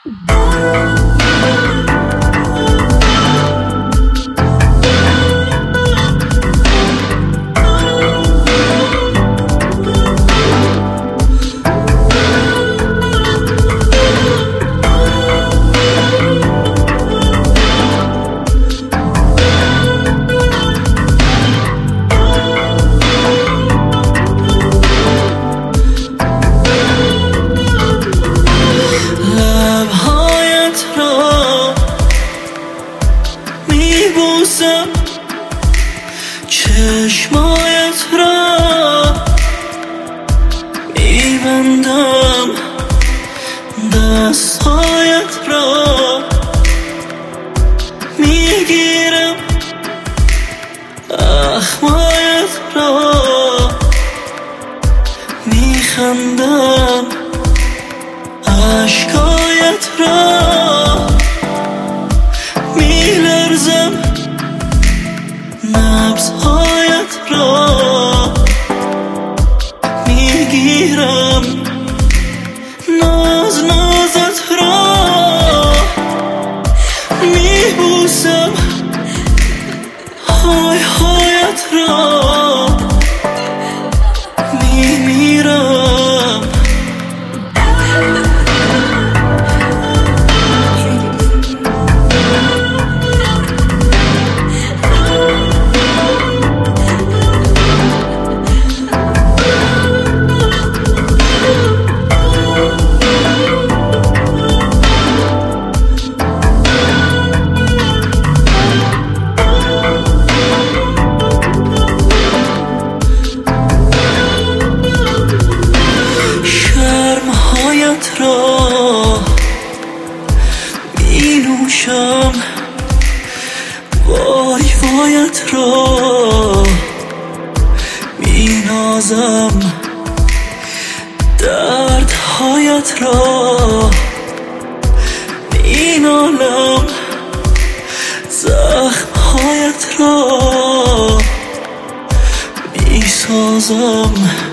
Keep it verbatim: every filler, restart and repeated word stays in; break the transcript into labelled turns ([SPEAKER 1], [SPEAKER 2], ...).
[SPEAKER 1] میبوسم چشمایت را میبندم دستهایت را میگیرم اخمایت را میخندم عشقایت را میلرزم نبضهایت را میگیرم ناز نازت را میبوسم های هایت را میمیرم را می نوشم وای وایت را می نازم دردهایت را می نالم زخمهایت را می سازم